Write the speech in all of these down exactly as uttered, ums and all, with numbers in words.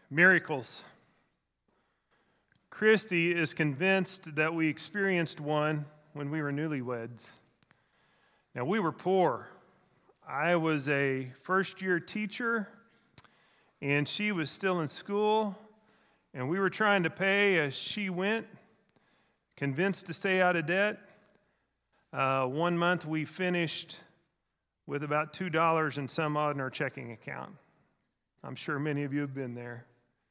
Miracles. Christy is convinced that we experienced one when we were newlyweds. Now, we were poor. I was a first-year teacher, and she was still in school, and we were trying to pay as she went, convinced to stay out of debt. Uh, one month we finished with about two dollars and some odd in our checking account. I'm sure many of you have been there.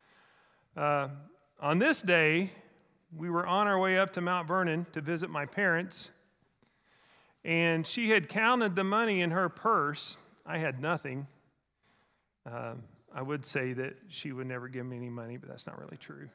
Uh, on this day, we were on our way up to Mount Vernon to visit my parents, and she had counted the money in her purse. I had nothing. Uh, I would say that she would never give me any money, but that's not really true.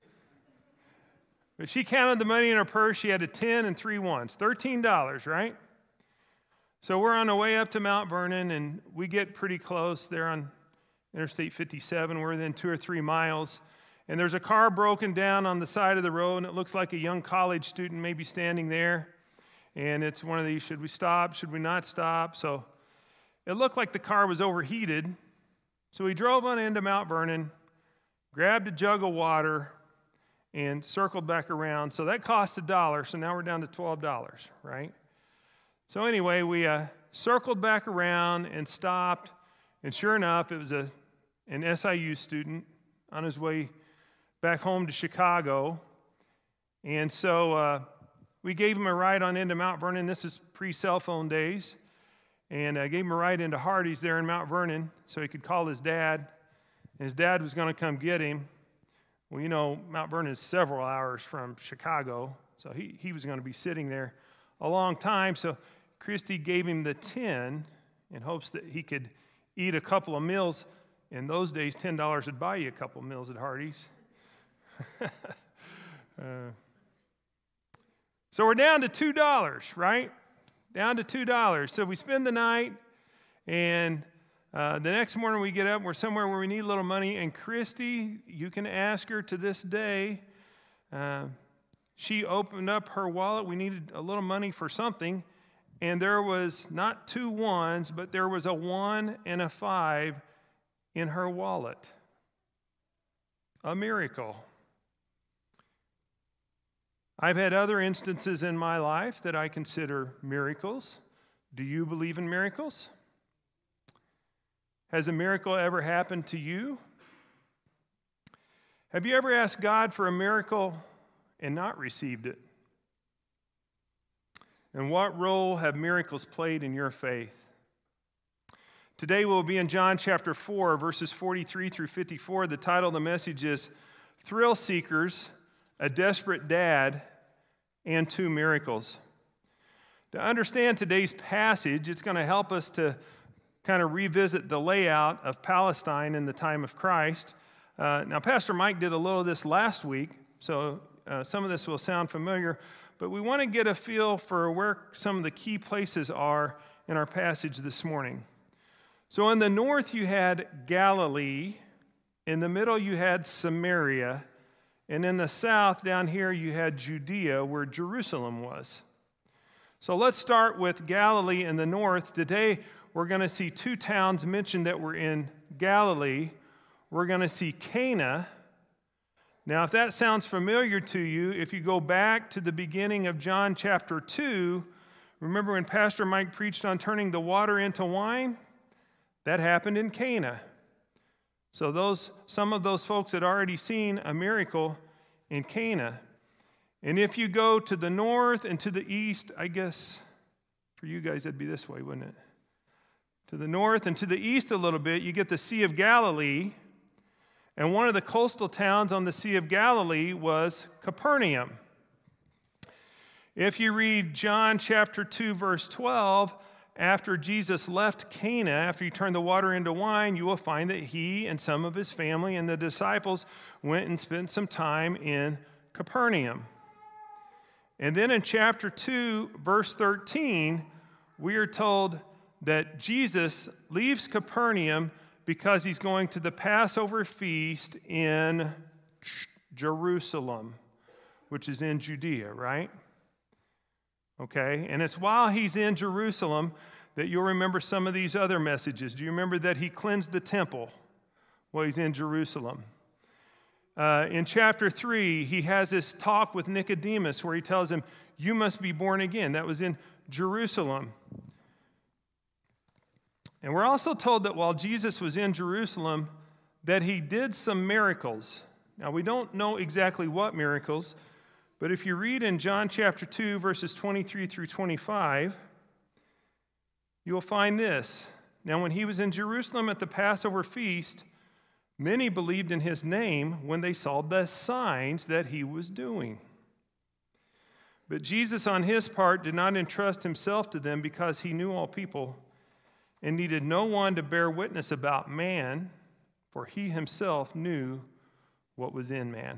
But she counted the money in her purse. She had a ten and three ones, thirteen dollars, right? So we're on the way up to Mount Vernon, and we get pretty close there on Interstate fifty-seven. We're within two or three miles. And there's a car broken down on the side of the road, and it looks like a young college student maybe standing there. And it's one of these, should we stop? Should we not stop? So it looked like the car was overheated. So we drove on into Mount Vernon, grabbed a jug of water, and circled back around. So that cost a dollar, so now we're down to twelve dollars, right? So anyway, we uh, circled back around and stopped, and sure enough, it was a an S I U student on his way back home to Chicago. And so uh, we gave him a ride on into Mount Vernon. This is pre-cell phone days. And I gave him a ride into Hardee's there in Mount Vernon so he could call his dad. And his dad was going to come get him. Well, you know, Mount Vernon is several hours from Chicago, so he, he was going to be sitting there a long time. So Christy gave him the ten in hopes that he could eat a couple of meals. In those days, ten dollars would buy you a couple of meals at Hardee's. uh, so we're down to two dollars, right? Down to two dollars. So we spend the night, and uh, the next morning we get up. We're somewhere where we need a little money, and Christy, you can ask her to this day, uh, she opened up her wallet. We needed a little money for something, and there was not two ones, but there was a one and a five in her wallet. A miracle. I've had other instances in my life that I consider miracles. Do you believe in miracles? Has a miracle ever happened to you? Have you ever asked God for a miracle and not received it? And what role have miracles played in your faith? Today we'll be in John chapter four, verses forty-three through fifty-four. The title of the message is Thrill Seekers, a Desperate Dad, and Two Miracles. To understand today's passage, it's going to help us to kind of revisit the layout of Palestine in the time of Christ. Uh, now, Pastor Mike did a little of this last week, so uh, some of this will sound familiar, but we want to get a feel for where some of the key places are in our passage this morning. So in the north, you had Galilee. In the middle, you had Samaria. And in the south, down here, you had Judea, where Jerusalem was. So let's start with Galilee in the north. Today, we're going to see two towns mentioned that were in Galilee. We're going to see Cana. Now, if that sounds familiar to you, if you go back to the beginning of John chapter two, remember when Pastor Mike preached on turning the water into wine? That happened in Cana. So those, some of those folks had already seen a miracle in Cana. And if you go to the north and to the east, I guess for you guys that'd be this way, wouldn't it? To the north and to the east a little bit, you get the Sea of Galilee. And one of the coastal towns on the Sea of Galilee was Capernaum. If you read John chapter two, verse twelve, after Jesus left Cana, after he turned the water into wine, you will find that he and some of his family and the disciples went and spent some time in Capernaum. And then in chapter two, verse thirteen, we are told that Jesus leaves Capernaum because he's going to the Passover feast in Jerusalem, which is in Judea, right? Okay, and it's while he's in Jerusalem that you'll remember some of these other messages. Do you remember that he cleansed the temple while he's in Jerusalem? uh, in chapter three, he has this talk with Nicodemus where he tells him, you must be born again. That was in Jerusalem. And we're also told that while Jesus was in Jerusalem, that he did some miracles. Now, we don't know exactly what miracles, but if you read in John chapter two, verses twenty-three through twenty-five, you will find this. Now, when he was in Jerusalem at the Passover feast, many believed in his name when they saw the signs that he was doing. But Jesus, on his part, did not entrust himself to them because he knew all people and needed no one to bear witness about man, for he himself knew what was in man.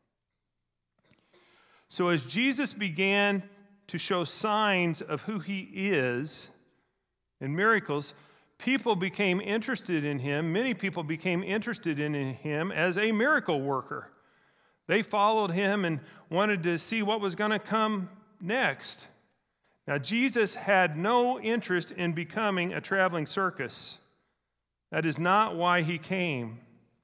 So as Jesus began to show signs of who he is and miracles, people became interested in him. Many people became interested in him as a miracle worker. They followed him and wanted to see what was going to come next. Now, Jesus had no interest in becoming a traveling circus. That is not why he came.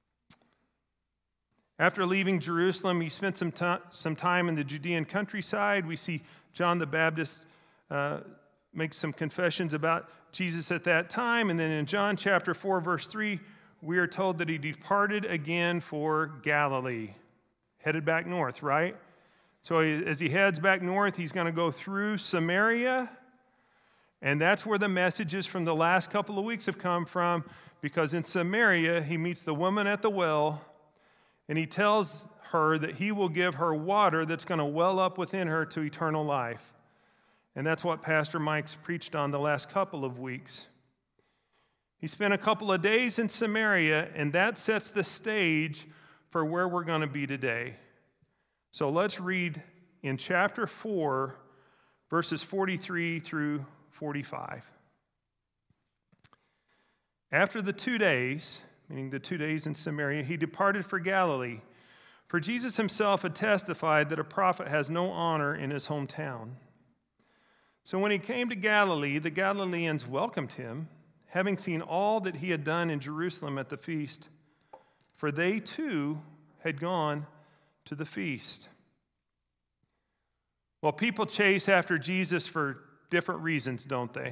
After leaving Jerusalem, he spent some, t- some time in the Judean countryside. We see John the Baptist uh, make some confessions about Jesus at that time. And then in John chapter four, verse three, we are told that he departed again for Galilee, headed back north, right? So he, as he heads back north, he's going to go through Samaria. And that's where the messages from the last couple of weeks have come from, because in Samaria, he meets the woman at the well, and he tells her that he will give her water that's going to well up within her to eternal life. And that's what Pastor Mike's preached on the last couple of weeks. He spent a couple of days in Samaria, and that sets the stage for where we're going to be today. So let's read in chapter four, verses forty-three through forty-five. After the two days, meaning the two days in Samaria, he departed for Galilee. For Jesus himself had testified that a prophet has no honor in his hometown. So when he came to Galilee, the Galileans welcomed him, having seen all that he had done in Jerusalem at the feast, for they too had gone to the feast. Well, people chase after Jesus for different reasons, don't they?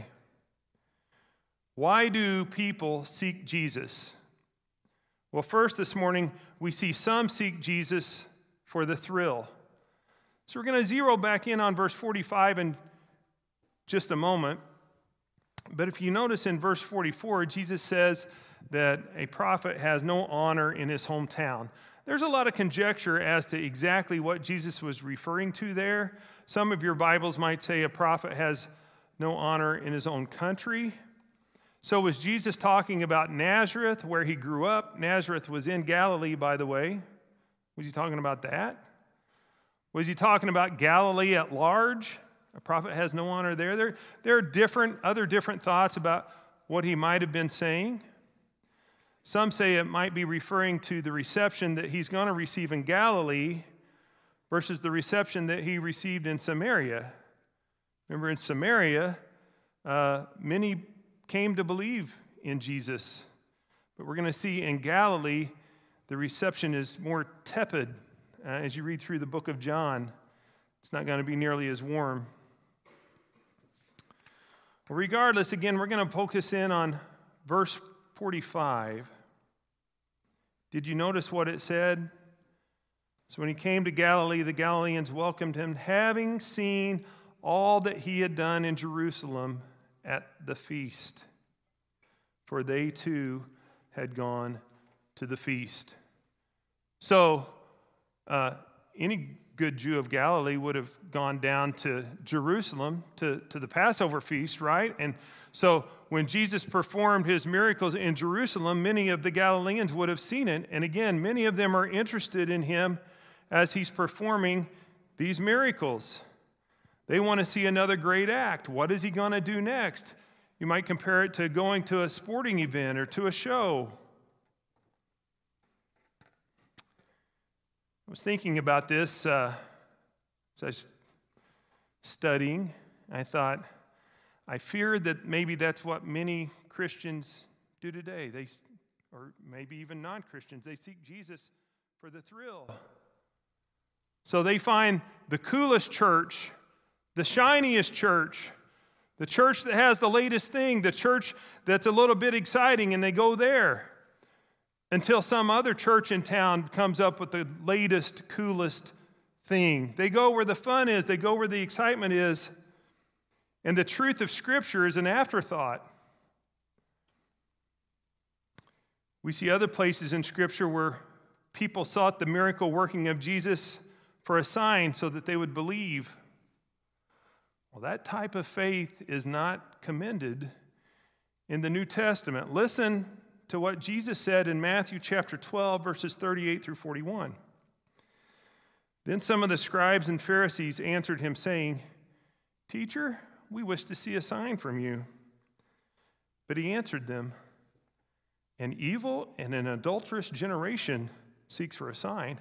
Why do people seek Jesus? Well, first this morning, we see some seek Jesus for the thrill. So we're going to zero back in on verse forty-five in just a moment. But if you notice in verse forty-four, Jesus says that a prophet has no honor in his hometown. There's a lot of conjecture as to exactly what Jesus was referring to there. Some of your Bibles might say a prophet has no honor in his own country. So was Jesus talking about Nazareth, where he grew up? Nazareth was in Galilee, by the way. Was he talking about that? Was he talking about Galilee at large? A prophet has no honor there. There, there are different, other different thoughts about what he might have been saying. Some say it might be referring to the reception that he's going to receive in Galilee versus the reception that he received in Samaria. Remember, in Samaria, uh, many came to believe in Jesus. But we're going to see in Galilee, the reception is more tepid. Uh, as you read through the book of John, it's not going to be nearly as warm. Well, regardless, again, we're going to focus in on verse forty-five. Did you notice what it said? So when he came to Galilee, the Galileans welcomed him, having seen all that he had done in Jerusalem at the feast. For they too had gone to the feast. So uh, any good Jew of Galilee would have gone down to Jerusalem to, to the Passover feast, right? And so when Jesus performed his miracles in Jerusalem, many of the Galileans would have seen it. And again, many of them are interested in him as he's performing these miracles. They want to see another great act. What is he going to do next? You might compare it to going to a sporting event or to a show. I was thinking about this uh, as I was studying. I thought, I fear that maybe that's what many Christians do today. They, or maybe even non-Christians, they seek Jesus for the thrill. So they find the coolest church, the shiniest church, the church that has the latest thing, the church that's a little bit exciting, and they go there until some other church in town comes up with the latest, coolest thing. They go where the fun is, they go where the excitement is, and the truth of Scripture is an afterthought. We see other places in Scripture where people sought the miracle working of Jesus for a sign so that they would believe. Well, that type of faith is not commended in the New Testament. Listen to what Jesus said in Matthew chapter twelve, verses thirty-eight through forty-one. Then some of the scribes and Pharisees answered him, saying, "Teacher, we wish to see a sign from you." But he answered them, "An evil and an adulterous generation seeks for a sign.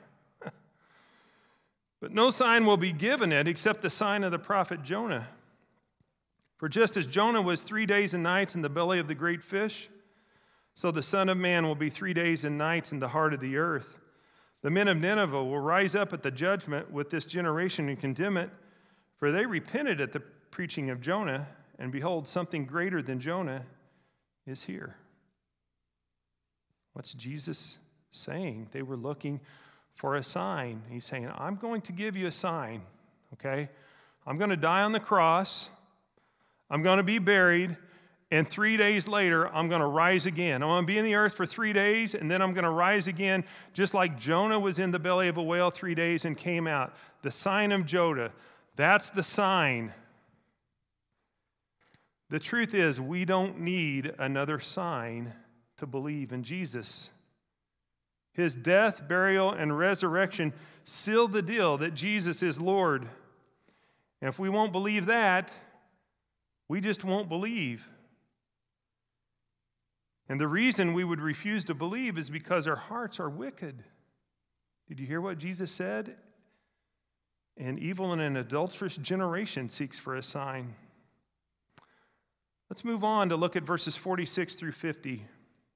But no sign will be given it except the sign of the prophet Jonah. For just as Jonah was three days and nights in the belly of the great fish, so the Son of Man will be three days and nights in the heart of the earth. The men of Nineveh will rise up at the judgment with this generation and condemn it, for they repented at the preaching of Jonah, and behold, something greater than Jonah is here." What's Jesus saying? They were looking for a sign. He's saying, I'm going to give you a sign, okay? I'm going to die on the cross. I'm going to be buried. And three days later, I'm going to rise again. I'm going to be in the earth for three days, and then I'm going to rise again, just like Jonah was in the belly of a whale three days and came out. The sign of Jonah. That's the sign. The truth is, we don't need another sign to believe in Jesus. His death, burial, and resurrection sealed the deal that Jesus is Lord. And if we won't believe that, we just won't believe. And the reason we would refuse to believe is because our hearts are wicked. Did you hear what Jesus said? An evil and an adulterous generation seeks for a sign. Let's move on to look at verses forty-six through fifty.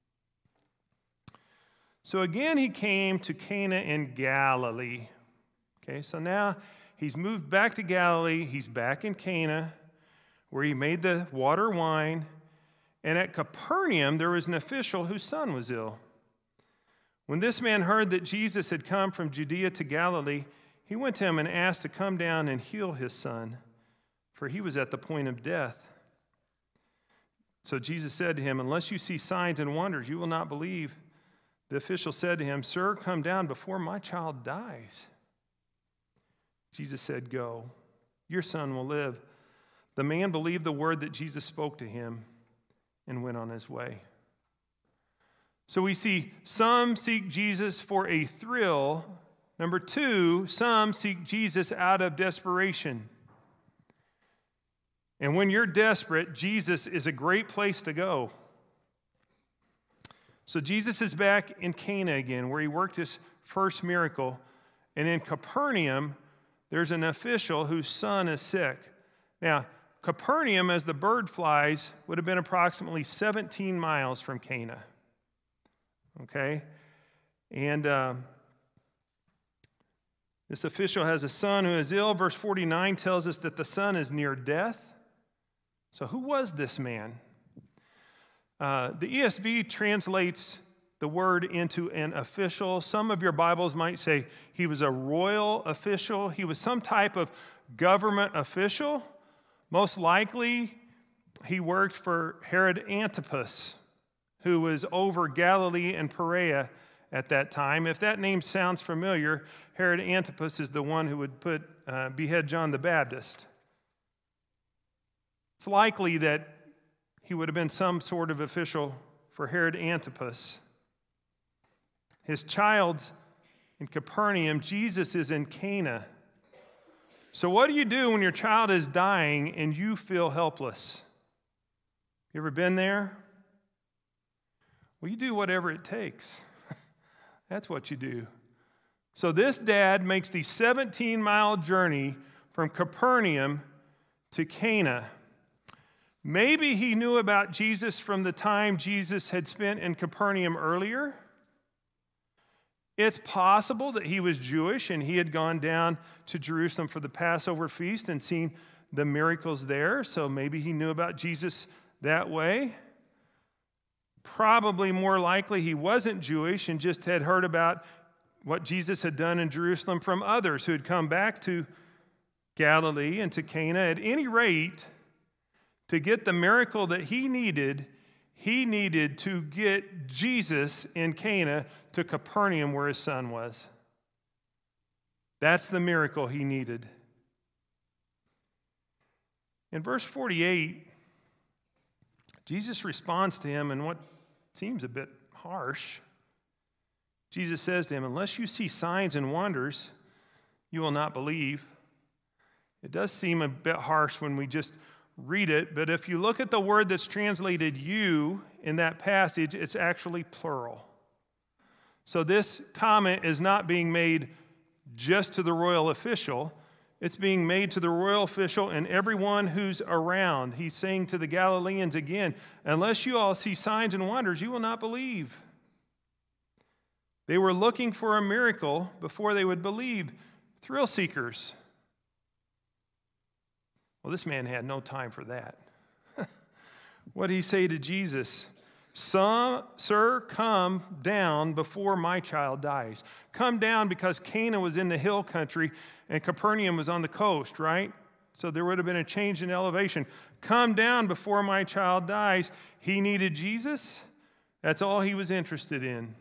So again, he came to Cana in Galilee. Okay, so now he's moved back to Galilee. He's back in Cana, where he made the water wine. And at Capernaum, there was an official whose son was ill. When this man heard that Jesus had come from Judea to Galilee, he went to him and asked to come down and heal his son, for he was at the point of death. So Jesus said to him, "Unless you see signs and wonders, you will not believe." The official said to him, "Sir, come down before my child dies." Jesus said, "Go, your son will live." The man believed the word that Jesus spoke to him and went on his way. So we see some seek Jesus for a thrill. Number two, some seek Jesus out of desperation. And when you're desperate, Jesus is a great place to go. So Jesus is back in Cana again, where he worked his first miracle. And in Capernaum, there's an official whose son is sick. Now, Capernaum, as the bird flies, would have been approximately seventeen miles from Cana. Okay? And uh, this official has a son who is ill. Verse forty-nine tells us that the son is near death. So who was this man? Uh, the E S V translates the word into an official. Some of your Bibles might say he was a royal official. He was some type of government official. Most likely, he worked for Herod Antipas, who was over Galilee and Perea at that time. If that name sounds familiar, Herod Antipas is the one who would put uh, behead John the Baptist. It's likely that he would have been some sort of official for Herod Antipas. His child's in Capernaum. Jesus is in Cana. So what do you do when your child is dying and you feel helpless? You ever been there? Well, you do whatever it takes. That's what you do. So this dad makes the seventeen-mile journey from Capernaum to Cana. Maybe he knew about Jesus from the time Jesus had spent in Capernaum earlier. It's possible that he was Jewish and he had gone down to Jerusalem for the Passover feast and seen the miracles there, so maybe he knew about Jesus that way. Probably more likely he wasn't Jewish and just had heard about what Jesus had done in Jerusalem from others who had come back to Galilee and to Cana. At any rate, to get the miracle that he needed, he needed to get Jesus in Cana to Capernaum where his son was. That's the miracle he needed. In verse forty-eight, Jesus responds to him in what seems a bit harsh. Jesus says to him, "Unless you see signs and wonders, you will not believe." It does seem a bit harsh when we just read it, but if you look at the word that's translated "you" in that passage, it's actually plural. So this comment is not being made just to the royal official. It's being made to the royal official and everyone who's around. He's saying to the Galileans again, unless you all see signs and wonders, you will not believe. They were looking for a miracle before they would believe. Thrill seekers. Well, this man had no time for that. What did he say to Jesus? Some, Sir, come down before my child dies. Come down because Cana was in the hill country and Capernaum was on the coast, right? So there would have been a change in elevation. Come down before my child dies. He needed Jesus. That's all he was interested in.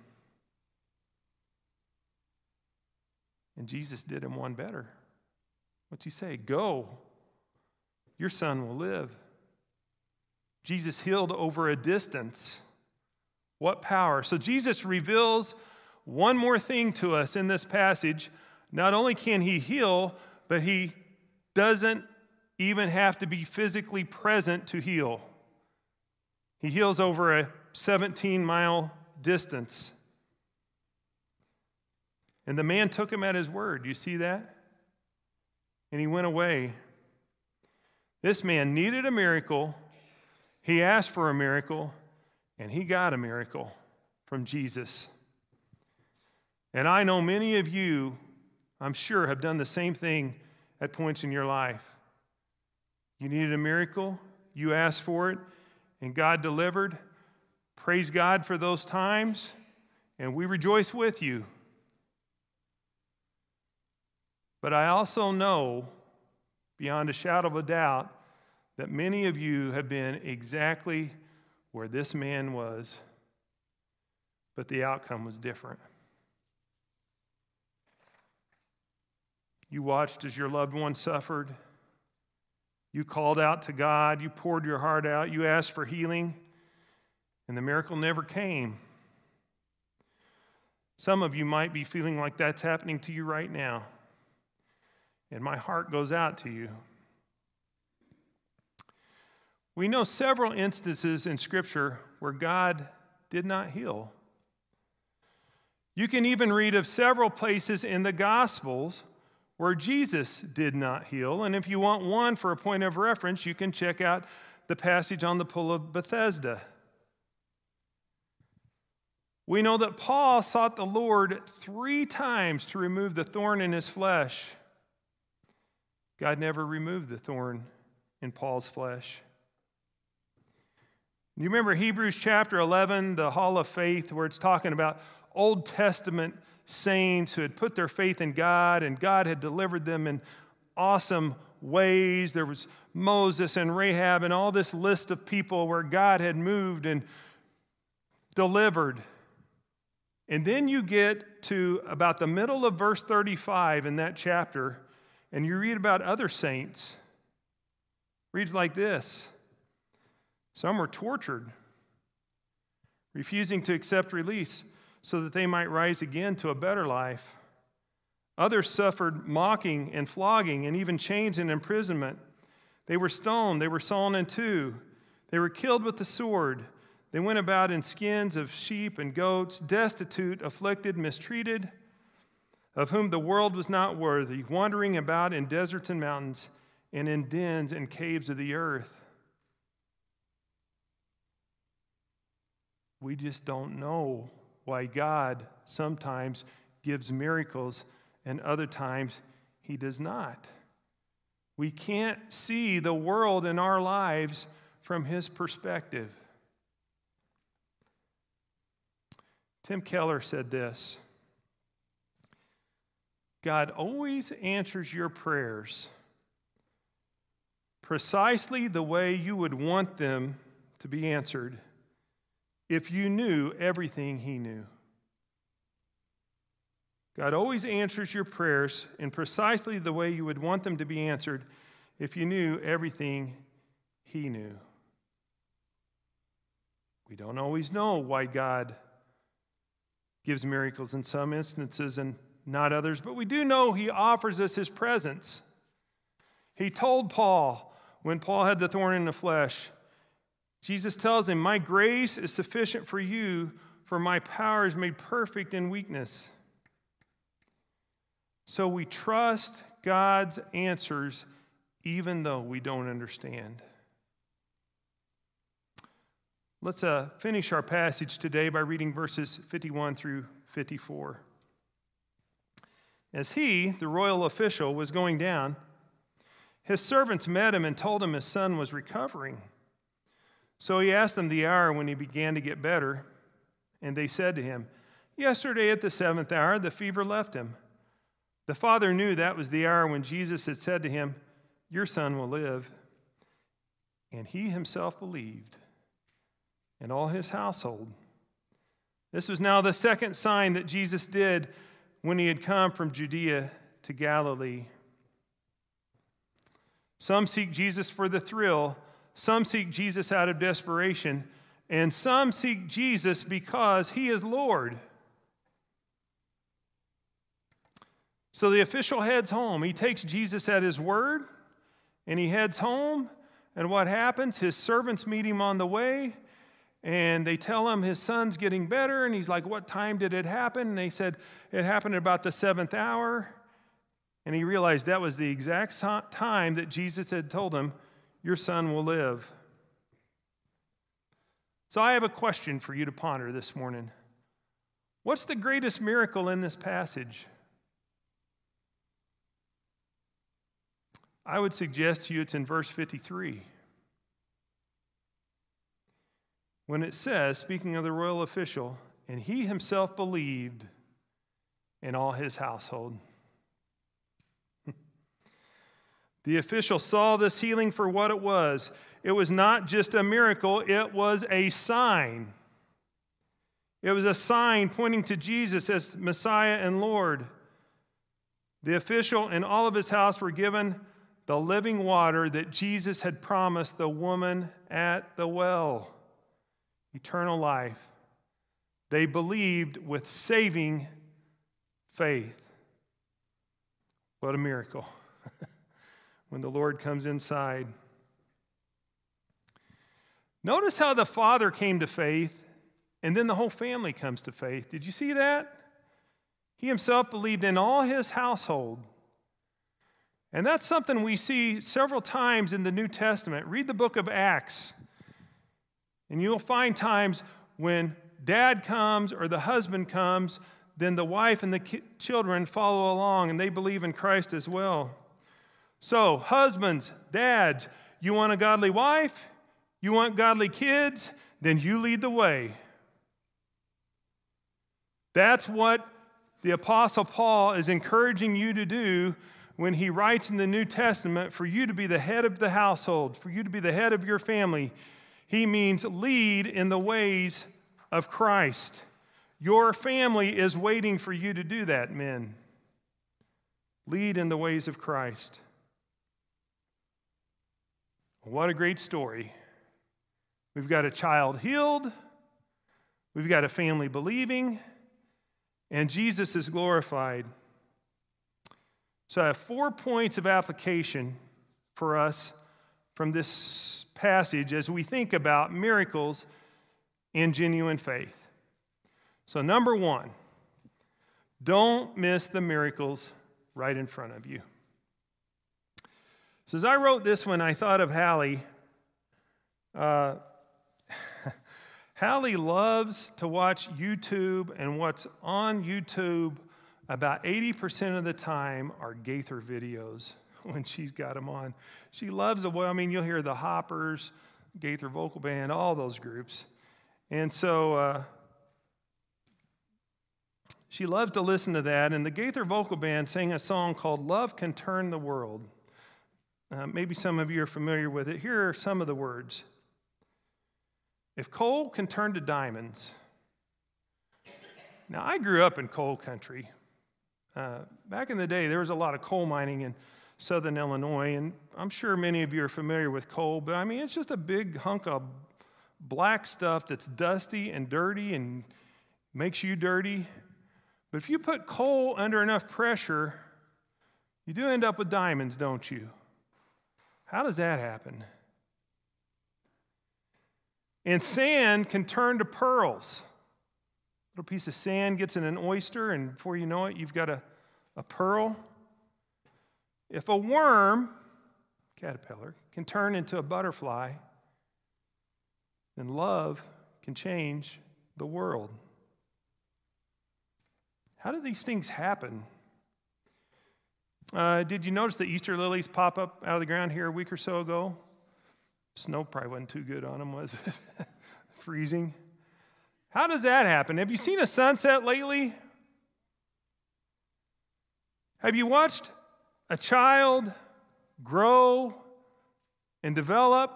And Jesus did him one better. What's he say? Go. Your son will live. Jesus healed over a distance. What power. So Jesus reveals one more thing to us in this passage. Not only can he heal, but he doesn't even have to be physically present to heal. He heals over a seventeen-mile distance. And the man took him at his word. You see that? And he went away. This man needed a miracle. He asked for a miracle, and he got a miracle from Jesus. And I know many of you, I'm sure, have done the same thing at points in your life. You needed a miracle, you asked for it, and God delivered. Praise God for those times, and we rejoice with you. But I also know, beyond a shadow of a doubt, that many of you have been exactly where this man was, but the outcome was different. You watched as your loved one suffered. You called out to God. You poured your heart out. You asked for healing, and the miracle never came. Some of you might be feeling like that's happening to you right now, and my heart goes out to you. We know several instances in Scripture where God did not heal. You can even read of several places in the Gospels where Jesus did not heal. And if you want one for a point of reference, you can check out the passage on the pool of Bethesda. We know that Paul sought the Lord three times to remove the thorn in his flesh. God never removed the thorn in Paul's flesh. You remember Hebrews chapter eleven, the hall of faith, where it's talking about Old Testament saints who had put their faith in God, and God had delivered them in awesome ways. There was Moses and Rahab and all this list of people where God had moved and delivered. And then you get to about the middle of verse thirty-five in that chapter, and you read about other saints. It reads like this. Some were tortured, refusing to accept release so that they might rise again to a better life. Others suffered mocking and flogging and even chains and imprisonment. They were stoned. They were sawn in two. They were killed with the sword. They went about in skins of sheep and goats, destitute, afflicted, mistreated, of whom the world was not worthy, wandering about in deserts and mountains and in dens and caves of the earth. We just don't know why God sometimes gives miracles, and other times he does not. We can't see the world in our lives from his perspective. Tim Keller said this: God always answers your prayers precisely the way you would want them to be answered if you knew everything he knew. God always answers your prayers in precisely the way you would want them to be answered if you knew everything he knew. We don't always know why God gives miracles in some instances and not others, but we do know he offers us his presence. He told Paul, when Paul had the thorn in the flesh, Jesus tells him, my grace is sufficient for you, for my power is made perfect in weakness. So we trust God's answers even though we don't understand. Let's uh, finish our passage today by reading verses fifty-one through fifty-four. As he, the royal official, was going down, his servants met him and told him his son was recovering. So he asked them the hour when he began to get better, and they said to him, yesterday at the seventh hour the fever left him. The father knew that was the hour when Jesus had said to him, your son will live. And he himself believed, and all his household. This was now the second sign that Jesus did when he had come from Judea to Galilee. Some seek Jesus for the thrill, some seek Jesus out of desperation, and some seek Jesus because he is Lord. So the official heads home. He takes Jesus at his word, and he heads home, and what happens? His servants meet him on the way, and they tell him his son's getting better, and he's like, what time did it happen? And they said, it happened at about the seventh hour. And he realized that was the exact time that Jesus had told him, your son will live. So I have a question for you to ponder this morning. What's the greatest miracle in this passage? I would suggest to you it's in verse fifty-three. When it says, speaking of the royal official, and he himself believed in all his household. The official saw this healing for what it was. It was not just a miracle, it was a sign. It was a sign pointing to Jesus as Messiah and Lord. The official and all of his house were given the living water that Jesus had promised the woman at the well. Eternal life. They believed with saving faith. What a miracle. When the Lord comes inside. Notice how the father came to faith, and then the whole family comes to faith. Did you see that? He himself believed in all his household. And that's something we see several times in the New Testament. Read the book of Acts, and you'll find times when dad comes or the husband comes, then the wife and the ki- children follow along, and they believe in Christ as well. So, husbands, dads, you want a godly wife? You want godly kids? Then you lead the way. That's what the Apostle Paul is encouraging you to do when he writes in the New Testament for you to be the head of the household, for you to be the head of your family. He means lead in the ways of Christ. Your family is waiting for you to do that, men. Lead in the ways of Christ. What a great story. We've got a child healed, we've got a family believing, and Jesus is glorified. So I have four points of application for us from this passage as we think about miracles and genuine faith. So number one, don't miss the miracles right in front of you. So as I wrote this one, I thought of Hallie. Uh, Hallie loves to watch YouTube, and what's on YouTube about eighty percent of the time are Gaither videos when she's got them on. She loves the, well, I mean, you'll hear the Hoppers, Gaither Vocal Band, all those groups. And so uh, she loves to listen to that. And the Gaither Vocal Band sang a song called Love Can Turn the World. Uh, maybe some of you are familiar with it. Here are some of the words. If coal can turn to diamonds. Now, I grew up in coal country. Uh, back in the day, there was a lot of coal mining in southern Illinois, and I'm sure many of you are familiar with coal, but I mean, it's just a big hunk of black stuff that's dusty and dirty and makes you dirty. But if you put coal under enough pressure, you do end up with diamonds, don't you? How does that happen? And sand can turn to pearls. A little piece of sand gets in an oyster, and before you know it, you've got a, a pearl. If a worm, caterpillar, can turn into a butterfly, then love can change the world. How do these things happen? Uh, did you notice the Easter lilies pop up out of the ground here a week or so ago? Snow probably wasn't too good on them, was it? Freezing. How does that happen? Have you seen a sunset lately? Have you watched a child grow and develop?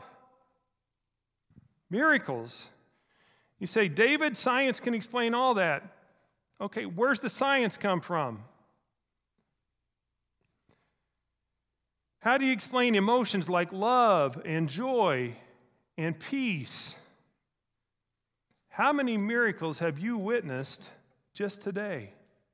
Miracles. You say, David, science can explain all that. Okay, where's the science come from? How do you explain emotions like love and joy and peace? How many miracles have you witnessed just today?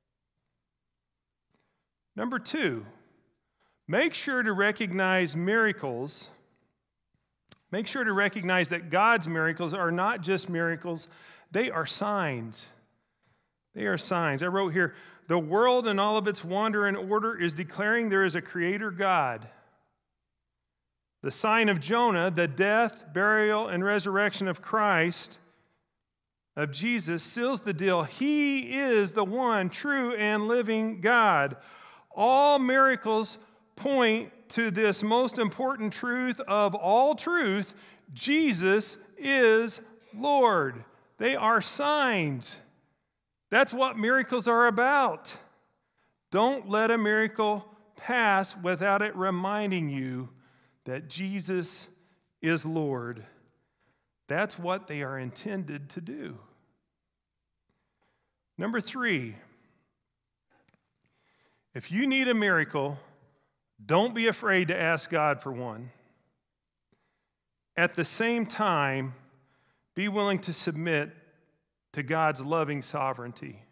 Number two, make sure to recognize miracles. Make sure to recognize that God's miracles are not just miracles, they are signs. They are signs. I wrote here, the world and all of its wonder and order is declaring there is a creator God. The sign of Jonah, the death, burial, and resurrection of Christ, of Jesus, seals the deal. He is the one true and living God. All miracles point to this most important truth of all truth: Jesus is Lord. They are signs. That's what miracles are about. Don't let a miracle pass without it reminding you that Jesus is Lord. That's what they are intended to do. Number three, if you need a miracle, don't be afraid to ask God for one. At the same time, be willing to submit to God's loving sovereignty.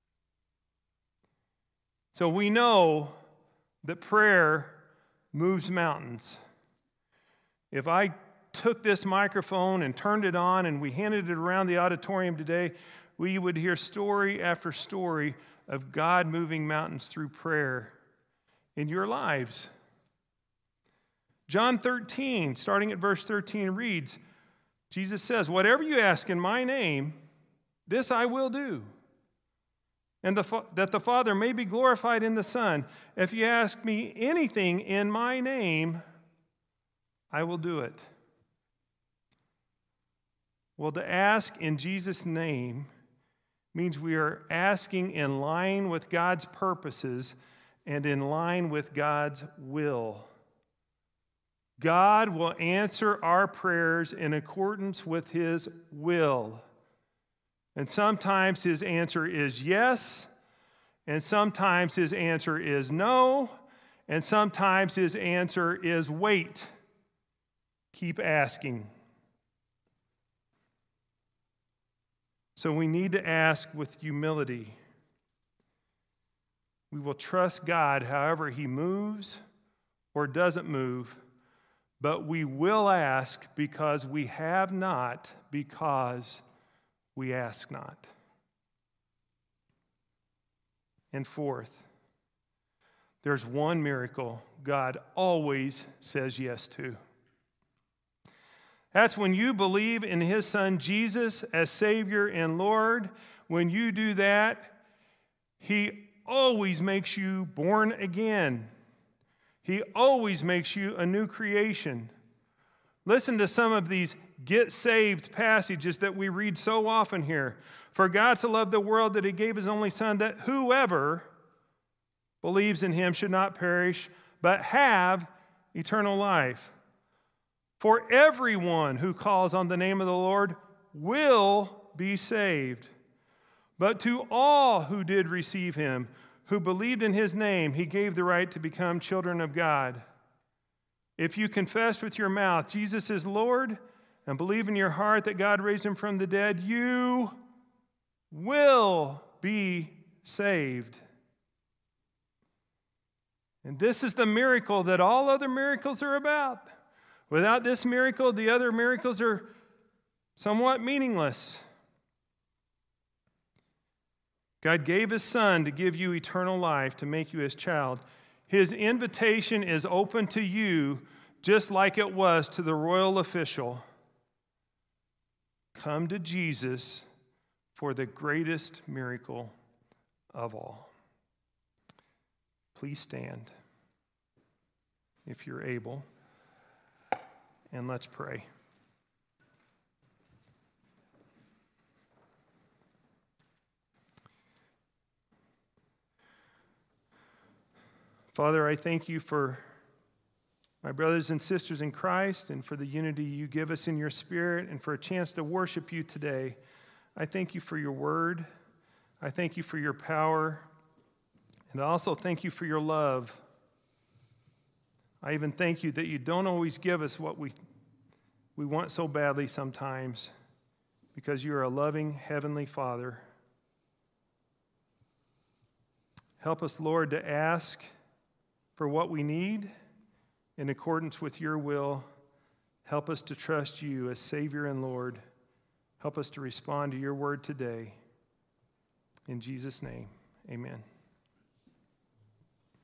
So we know that prayer moves mountains. If I took this microphone and turned it on and we handed it around the auditorium today, we would hear story after story of God moving mountains through prayer in your lives. John thirteen, starting at verse thirteen, reads, Jesus says, whatever you ask in my name, this I will do, and the, that the Father may be glorified in the Son. If you ask me anything in my name, I will do it. Well, to ask in Jesus' name means we are asking in line with God's purposes and in line with God's will. God will answer our prayers in accordance with His will. And sometimes His answer is yes, and sometimes His answer is no, and sometimes His answer is wait. Keep asking. So we need to ask with humility. We will trust God however He moves or doesn't move, but we will ask because we have not, because we ask not. And fourth, there's one miracle God always says yes to. That's when you believe in His Son Jesus as Savior and Lord. When you do that, He always makes you born again. He always makes you a new creation. Listen to some of these get saved passages that we read so often here. For God so loved the world that he gave his only Son, that whoever believes in him should not perish, but have eternal life. For everyone who calls on the name of the Lord will be saved. But to all who did receive him, who believed in his name, he gave the right to become children of God. If you confess with your mouth Jesus is Lord and believe in your heart that God raised him from the dead, you will be saved. And this is the miracle that all other miracles are about. Without this miracle, the other miracles are somewhat meaningless. God gave his Son to give you eternal life, to make you his child. His invitation is open to you just like it was to the royal official. Come to Jesus for the greatest miracle of all. Please stand if you're able, and let's pray. Father, I thank you for my brothers and sisters in Christ and for the unity you give us in your Spirit and for a chance to worship you today. I thank you for your word. I thank you for your power. And I also thank you for your love. I even thank you that you don't always give us what we, we want so badly sometimes, because you are a loving Heavenly Father. Help us, Lord, to ask for what we need in accordance with your will. Help us to trust you as Savior and Lord. Help us to respond to your word today. In Jesus' name, amen.